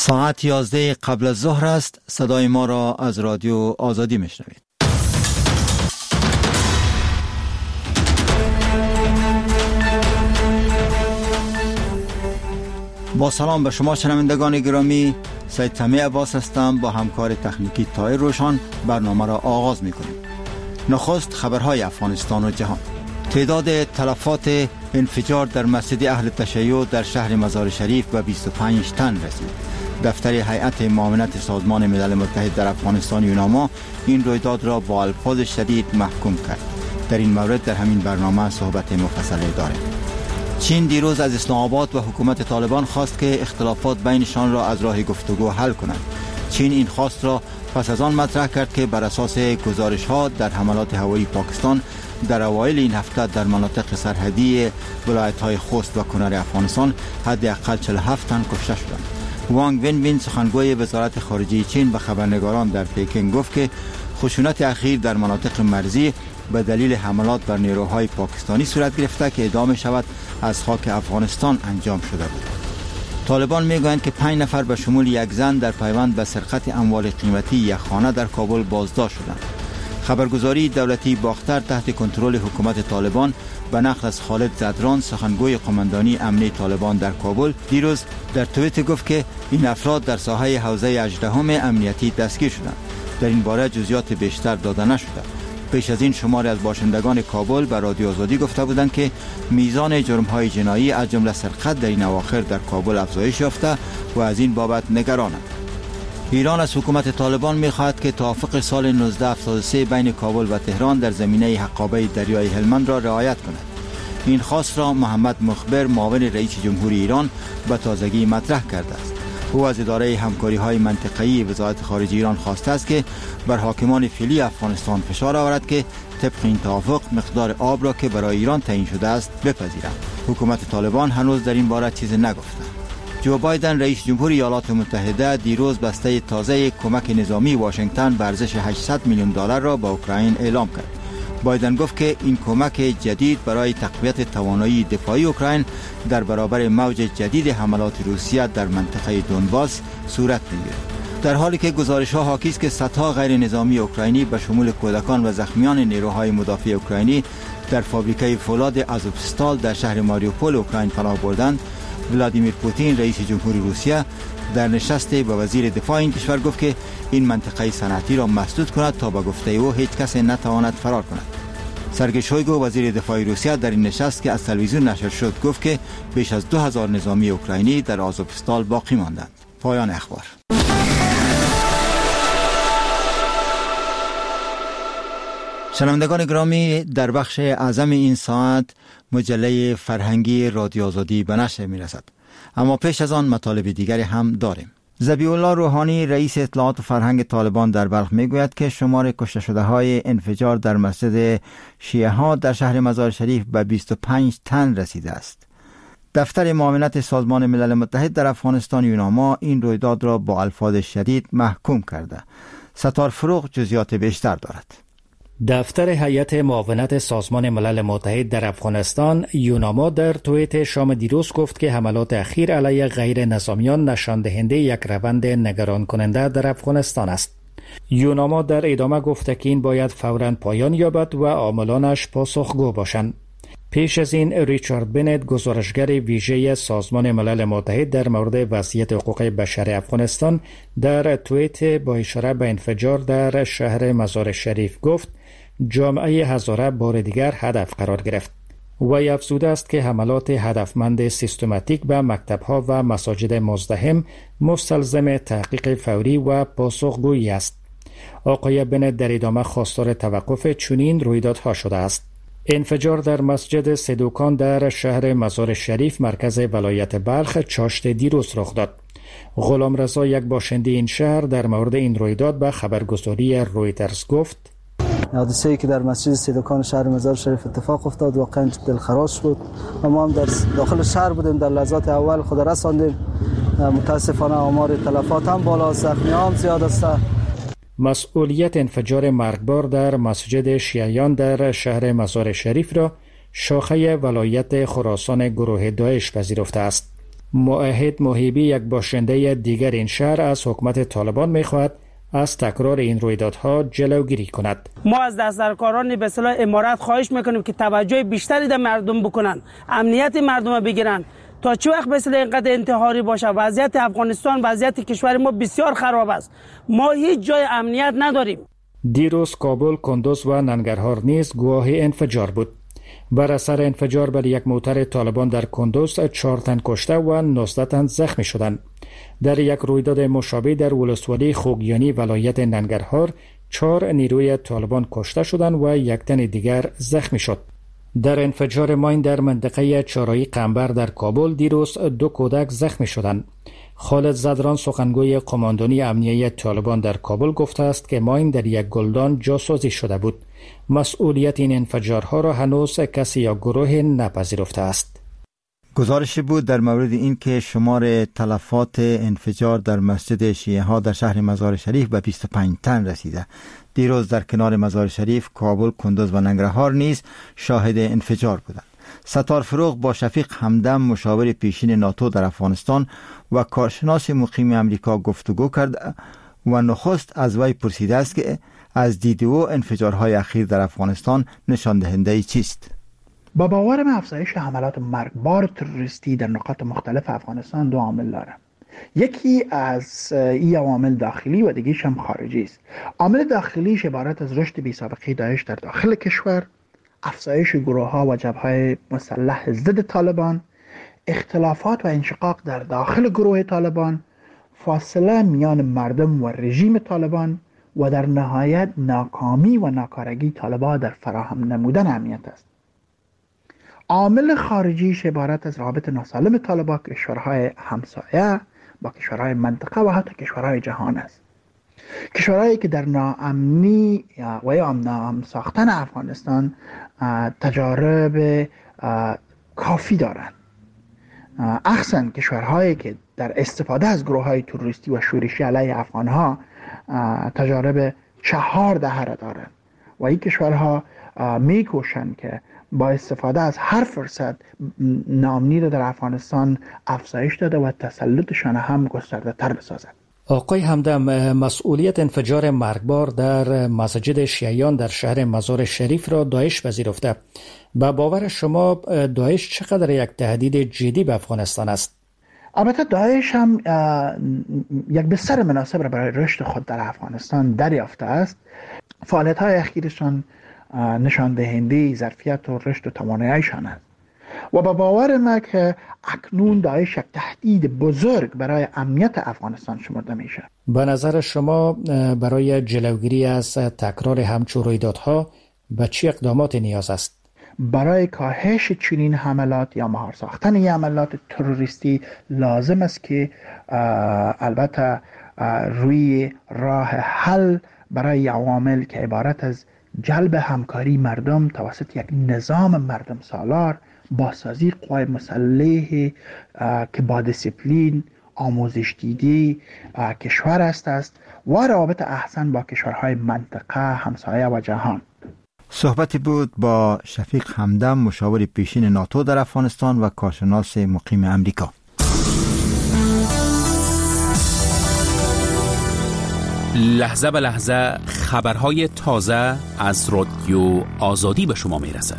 ساعت 11 قبل از ظهر است. صدای ما را از رادیو آزادی میشنوید. با سلام به شما شنوندگان گرامی، سید تمی عباس هستم. با همکار تکنیکی طاهر روشن برنامه را آغاز میکنیم. نخست خبرهای افغانستان و جهان. تعداد تلفات انفجار در مسجد اهل تشیع در شهر مزار شریف به 25 تن رسید. دفتر هیئت معاونت سازمان ملل متحد در افغانستان یوناما این رویداد را با الفاظ شدید محکوم کرد. در این مورد در همین برنامه صحبت مفصلی داریم. چین دیروز از اسلام آباد و حکومت طالبان خواست که اختلافات بینشان را از راه گفتگو حل کنند. چین این خواست را پس از آن مطرح کرد که بر اساس گزارش‌ها در حملات هوایی پاکستان در اوایل این هفته در مناطق سرحدی ولایت‌های خوست و کنر افغانستان حداقل 47 تن کشته شدند. وانگ وینبین سخنگوی وزارت خارجه چین به خبرنگاران در پکن گفت که خشونت اخیر در مناطق مرزی به دلیل حملات بر نیروهای پاکستانی صورت گرفته که ادامه شود از خاک افغانستان انجام شده بود. طالبان میگویند که 5 نفر به شمول یک زن در پیوند به سرقت اموال قیمتی یک خانه در کابل بازداشت شدند. خبرگزاری دولتی باختر تحت کنترل حکومت طالبان به نقل از خالد زدران سخنگوی قماندانی امنی طالبان در کابل دیروز در توییتر گفت که این افراد در ساحه حوزه 18 امنیتی دستگیر شدند. در این باره جزئیات بیشتر داده نشده. پیش از این شماری از باشندگان کابل به رادیو آزادی گفته بودند که میزان جرم‌های جنایی از جمله سرقت در این اواخر در کابل افزایش یافته و از این بابت نگرانند. ایران از حکومت طالبان می‌خواهد که توافق سال 1973 بین کابل و تهران در زمینه حقابه دریای هلمند را رعایت کند. این خواست را محمد مخبر معاون رئیس جمهوری ایران به تازگی مطرح کرده است. او از اداره همکاری‌های منطقه‌ای وزارت خارجه ایران خواسته است که بر حاکمان فعلی افغانستان فشار آورد که طبق این توافق مقدار آب را که برای ایران تعیین شده است بپذیرند. حکومت طالبان هنوز در این باره چیزی نگفته. جو بایدن رئیس جمهوری ایالات متحده دیروز بسته تازه کمک نظامی واشنگتن به ارزش 800 میلیون دلار را به اوکراین اعلام کرد. بایدن گفت که این کمک جدید برای تقویت توانایی دفاعی اوکراین در برابر موج جدید حملات روسیه در منطقه دونباس صورت می‌گیرد. در حالی که گزارش‌ها حاکی است که صدها غیر نظامی اوکراینی به شمول کودکان و زخمیان نیروهای مدافع اوکراینی در فابریکه فولاد آزوفستال در شهر ماریوپول اوکراین پناه بردند، ولادیمیر پوتین رئیس جمهوری روسیه در نشست با وزیر دفاع این کشور گفت که این منطقه صنعتی را مسدود کند تا به گفته او هیچ کس نتواند فرار کند. سرگئی شویگو وزیر دفاع روسیه در این نشست که از تلویزیون نشر شد گفت که بیش از 2000 نظامی اوکراینی در آزوفستال باقی ماندند. پایان اخبار. شنوندگان گرامی، در بخش اعظم این ساعت مجله فرهنگی رادیو آزادی به نشر می‌رسد. اما پیش از آن مطالب دیگری هم داریم. ذبیح الله روحانی رئیس اطلاعات و فرهنگ طالبان در بلخ میگوید که شمار کشته شده‌های انفجار در مسجد شیعه ها در شهر مزار شریف به 25 تن رسیده است. دفتر معاونت سازمان ملل متحد در افغانستان یوناما این رویداد را با الفاظ شدید محکوم کرده. ستار فروغ جزئیات بیشتر دارد. دفتر هیئت معاونت سازمان ملل متحد در افغانستان یوناما در توییت شام دیروز گفت که حملات اخیر علیه غیر نظامیان نشان دهنده یک روند نگران کننده در افغانستان است. یوناما در ادامه گفت که این باید فوراً پایان یابد و عاملانش پاسخگو باشند. پیش از این ریچارد بنت گزارشگر ویژه سازمان ملل متحد در مورد وضعیت حقوق بشر افغانستان در توییت با اشاره به انفجار در شهر مزار شریف گفت جامعه هزاره بار دیگر هدف قرار گرفت. وی افزوده است که حملات هدفمند سیستماتیک به مکتب‌ها و مساجد مزدحم مستلزم تحقیق فوری و پاسخگویی است. آقای بنت در ادامه خواستار توقف چنین رویدادها شده است. انفجار در مسجد صدوکان در شهر مزار شریف مرکز ولایت بلخ چاشت دیروز رخ داد. غلام رضا یک باشنده این شهر در مورد این رویداد به خبرگزاری رویترز گفت حادثه‌ای که در مسجد صدوکان شهر مزار شریف اتفاق افتاد واقعا دلخراش بود و ما هم در داخل شهر بودیم، در لحظات اول خود رساندیم. متاسفانه آمار تلفات هم بالا، زخمیان زیاد است. مسئولیت انفجار مرگبار در مسجد شیعیان در شهر مزار شریف را شاخه ولایت خراسان گروه داعش پذیرفته است. معاهد موهیبی، یک باشنده دیگر این شهر، از حکومت طالبان می‌خواهد از تکرار این رویدادها جلوگیری کند. ما از دسترکاران به اصطلاح امارات خواهش میکنیم که توجه بیشتری در مردم بکنن، امنیت مردم بگیرن. تا چه وقت به اصطلاح اینقدر انتحاری باشه؟ وضعیت افغانستان، وضعیت کشور ما بسیار خراب است. ما هیچ جای امنیت نداریم. دیروز کابل، کندوز و ننگرهار نیز گواه انفجار بود. بر اثر انفجار بر یک موتر طالبان در کندوز 4 تن کشته و 19 تن زخمی شدند. در یک رویداد مشابه در ولسوالی خوگیانی ولایت ننگرهار 4 نیروی طالبان کشته شدند و 1 تن دیگر زخمی شد. در انفجار ماین در منطقه چهارراه قنبر در کابل دیروز 2 کودک زخمی شدند. خالد زدران، سخنگوی قماندانی امنیه طالبان در کابل، گفته است که ماین در یک گلدان جاسازی شده بود. مسئولیت این انفجارها را هنوز کسی یا گروه نپذیرفته است. گزارشی بود در مورد این که شمار تلفات انفجار در مسجد شیعه ها در شهر مزار شریف به 25 تن رسیده. دیروز در کنار مزار شریف، کابل، کندوز و ننگرهار نیز شاهد انفجار بودند. ستار فروغ با شفیق همدم، مشاور پیشین ناتو در افغانستان و کارشناس مقیم امریکا گفتگو کرد و نخست از وی پرسیده است که از دید او انفجارهای اخیر در افغانستان نشان دهنده چیست؟ با باور من افزایش حملات مرگبار تروریستی در نقاط مختلف افغانستان 2 عامل داره. یکی از این عوامل داخلی و دیگیش هم خارجی است. عامل داخلیش عبارت از رشد بی‌سابقه داعش در داخل کشور، افزایش گروه‌ها و جبهه‌های مسلح ضد طالبان، اختلافات و انشقاق در داخل گروه طالبان، فاصله میان مردم و رژیم طالبان و در نهایت ناکامی و ناکارگی طالبان در فراهم نمودن امنیت است. عامل خارجیش عبارت از رابط ناسالم طالبان با کشورهای همسایه، با کشورهای منطقه و حتی کشورهای جهان است. کشورهایی که در ناامنی و یا ناامن ساختن افغانستان تجارب کافی دارند. اخصن کشورهایی که در استفاده از گروه‌های تروریستی و شورشی علیه افغانها تجارب 4 دهه دارند و این کشورها میکوشند که با استفاده از هر فرصت ناامنی را در افغانستان افزایش داده و تسلطشان هم گسترده تر بسازد. آقای همدم، مسئولیت انفجار مرگبار در مسجد شیعیان در شهر مزار شریف را داعش پذیرفته. به باور شما داعش چقدر یک تهدید جدی به افغانستان است؟ البته داعش هم یک بستر مناسب را برای رشد خود در افغانستان دریافته است. فعالیت‌های اخیرشان نشان دهنده ظرفیت و رشد و تواناییشان است و با باور ما که اکنون داعش یک تهدید بزرگ برای امنیت افغانستان شمرده میشه. به نظر شما برای جلوگیری از تکرار همچون رویدادها به چه اقدامات نیاز است؟ برای کاهش چنین حملات یا مهار ساختن این حملات تروریستی لازم است که البته روی راه حل برای عوامل که عبارت از جلب همکاری مردم توسط یک نظام مردم سالار، بازسازی قوای مسلح که با دیسیپلین، آموزش دیده کشور است و روابط احسن با کشورهای منطقه، همسایه و جهان. صحبتی بود با شفیق همدم، مشاور پیشین ناتو در افغانستان و کارشناس مقیم امریکا. لحظه به لحظه خبرهای تازه از رادیو آزادی به شما میرسد.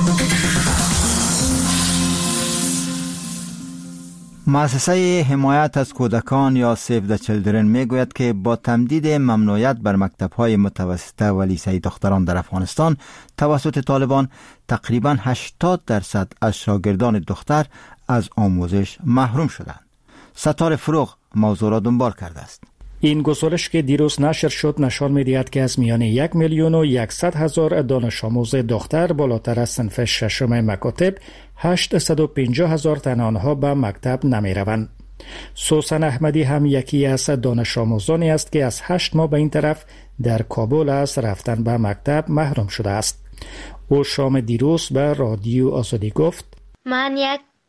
مؤسسه حمایت از کودکان یا سیو د چیلدرن میگوید که با تمدید ممنوعیت بر مکتب‌های متوسطه و لیسه دختران در افغانستان توسط طالبان، تقریباً 80% از شاگردان دختر از آموزش محروم شدند. ستار فروغ موضوع را دنبال کرده است. این گزارش که دیروز نشر شد نشان می‌دهد که از میان 1,100,000 دانش آموز دختر بالاتر از صنف ششم مکاتب 850,000 تن آنها به مکتب نمی‌روند. سوسن احمدی هم یکی از دانش آموزانی است که از 8 ماه به این طرف در کابل از رفتن به مکتب محروم شده است. او شام دیروز به رادیو آزادی گفت: من یک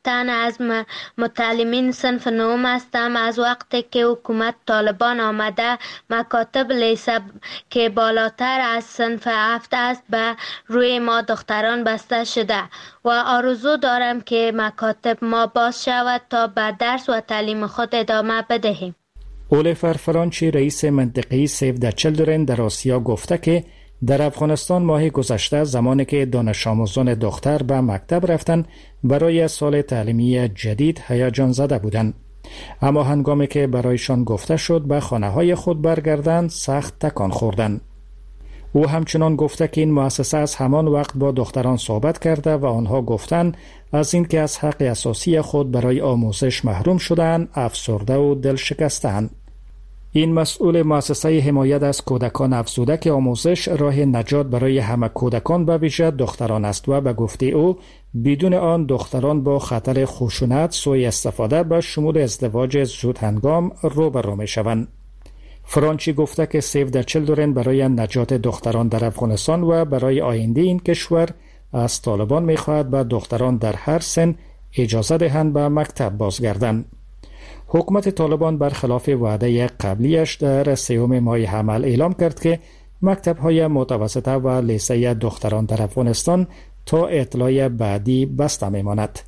تن از متعلمین صنف نهم هستم. از وقتی که حکومت طالبان آمده مکاتب لیسه که بالاتر از صنف 7 است به روی ما دختران بسته شده و آرزو دارم که مکاتب ما باز شود تا به درس و تعلیم خود ادامه بدهیم. اولیفر فرانچی رئیس منطقه‌ای سیو د چیلدرن در آسیا گفته که در افغانستان ماه گذشته زمانی که دانش آموزان دختر به مکتب رفتند برای سال تعلیمی جدید هیجان زده بودند، اما هنگامی که برایشان گفته شد به خانه‌های خود برگردند سخت تکان خوردند. او همچنان گفته که این مؤسسه از همان وقت با دختران صحبت کرده و آنها گفتند از اینکه از حق اساسی خود برای آموزش محروم شدند افسرده و دل شکسته‌اند. این مسئول مؤسسه حمایت از کودکان افزوده که آموزش راه نجات برای همه کودکان به ویژه دختران است و به گفته او بدون آن دختران با خطر خشونت، سوء استفاده به شمول ازدواج زود هنگام روبرو می شوند. فرانچی گفته که سیو د چیلدرن برای نجات دختران در افغانستان و برای آینده این کشور از طالبان می خواهد به دختران در هر سن اجازه دهند به مکتب بازگردند. حکومت طالبان برخلاف وعده قبلیش در 3 ماه حمل اعلام کرد که مکتب‌های متوسطه و لیسه دختران در افغانستان تا اطلاع بعدی بسته می‌ماند.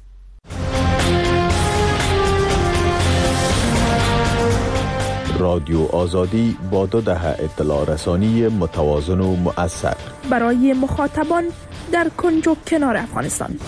رادیو آزادی با 2 دهه اطلاع رسانی متوازن و مؤثر برای مخاطبان در کنج و کنار افغانستان.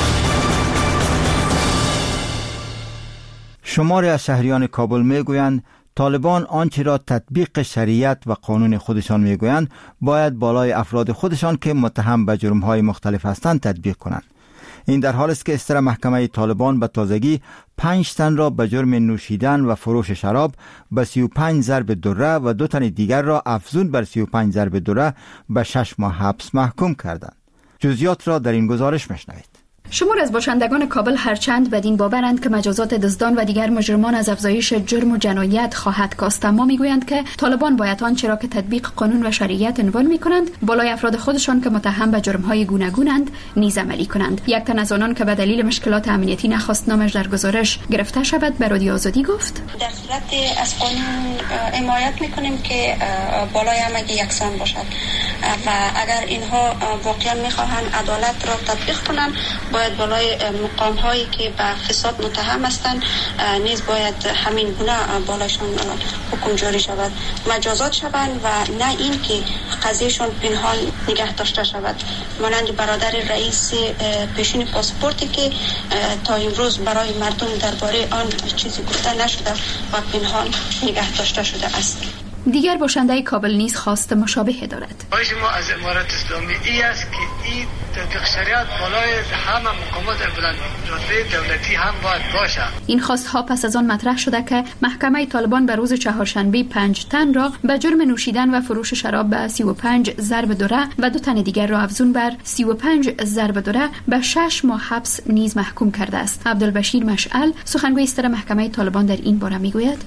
شماری از شهریان کابل میگویند طالبان آنچه را تطبیق شریعت و قانون خودشان میگویند باید بالای افراد خودشان که متهم به جرم‌های مختلف هستند تطبیق کنند. این در حالی است که استر محکمه طالبان به تازگی 5 تن را به جرم نوشیدن و فروش شراب به 35 ضرب دره و 2 تن دیگر را افزون بر 35 ضرب دره به 6 ماه حبس محکوم کردند. جزئیات را در این گزارش میشنوید. شمار از باشندگان کابل هرچند بدین باورند که مجازات دزدان و دیگر مجرمان از افزایش جرم و جنایت خواهد کاست، اما میگویند که طالبان باید آنچه را که تطبیق قانون و شریعت عنوان میکنند بالای افراد خودشان که متهم به جرم‌های گوناگونند نیز عملی کنند. یک تن از آنان که به دلیل مشکلات امنیتی نخواست نامش در گزارش گرفته شود به رادیو آزادی گفت: در صورت از قانون حمایت میکنیم که بالای همگی یکسان باشد و اگر اینها واقعا میخواهند عدالت را تطبیق کنند باید بالای مقام هایی که به فساد متهم هستند نیز باید همین گونه بالاشون حکم جاری شود، مجازات شوند و نه این که قضیهشون پنهان نگه داشته شود، مانند برادر رئیس پیشین پاسپورتی که تا امروز برای مردم درباره آن چیزی گفته نشده و پنهان نگه داشته شده است. دیگر باشنده کابل نیز خواست مشابه دارد. خواهش ما از امارت اسلامی ای است که این تطبیق شریعت بالای همه مقامات بلندرتبه دولتی هم باید باشه. این خواستها پس از آن مطرح شده که محکمه طالبان به روز چهارشنبه 5 تن را به جرم نوشیدن و فروش شراب به 35 ضرب دره و 2 تن دیگر را افزون بر 35 ضرب دره به 6 ماه حبس نیز محکوم کرده است. عبدالبشیر مشعل سخنگوی استر محکمه طالبان در این باره میگوید: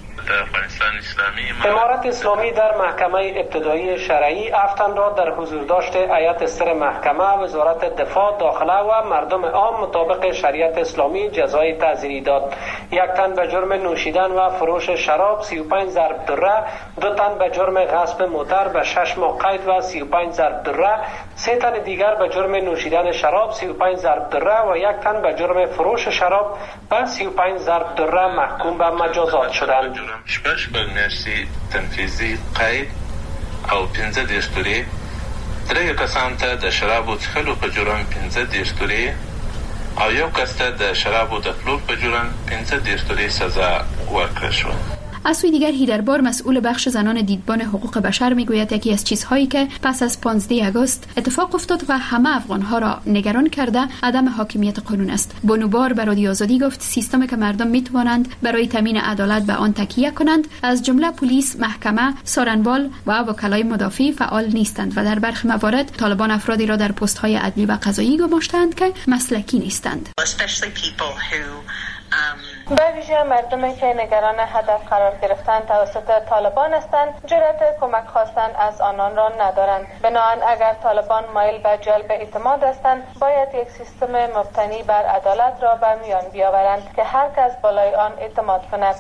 امارت اسلامی در محکمه ابتدایی شرعی 7 تن را در حضور داشت هیئت استر محکمه، وزارت دفاع، داخله و مردم عام مطابق شریعت اسلامی جزای تعزیری داد. 1 تن به جرم نوشیدن و فروش شراب 35 ضرب دره، 2 تن به جرم غصب موتر به 6 ماه قید و 35 ضرب دره، 3 تن دیگر به جرم نوشیدن شراب 35 ضرب دره و 1 تن به جرم فروش شراب به 35 ضرب دره محکوم به مجازات شدند. شپږ میاشتې تنفیذي قید او 15 دستوري 3 کسان ته د شرابو څښلو په جرم 15 دستوري او 1 کس ته د شرابو د پلور په جرم 15 دستوري سزا ورکړل شوه. از سوی دیگر هیدربار مسئول بخش زنان دیدبان حقوق بشر میگوید یکی از چیزهایی که پس از 15 آگوست اتفاق افتاد و همه افغانها را نگران کرده عدم حاکمیت قانون است. بانوبار به رادیو آزادی گفت سیستمی که مردم میتوانند برای تامین عدالت به آن تکیه کنند از جمله پلیس، محکمه، سارنوال و وکلای مدافع فعال نیستند و در برخی موارد طالبان افرادی را در پست‌های عدلی و قضایی گماشتند که مسلکی نیستند. به ویژه مردمی که نگران هدف قرار گرفتن توسط طالبان هستند جرأت کمک خواستن از آنان را ندارند. بنابراین اگر طالبان مایل به جلب اعتماد هستند باید یک سیستم مبتنی بر عدالت را به میان بیاورند که هر کس بالای آن اعتماد کند.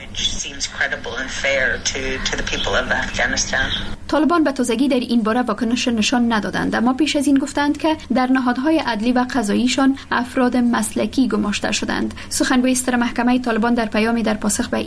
طالبان به تازگی در این باره واکنش نشان ندادند، اما پیش از این گفتند که در نهادهای عدلی و قضاییشان افراد مسلکی گماشته شدند. سخنگوی ستر محکمه طالبان در پیامی در پاسخ به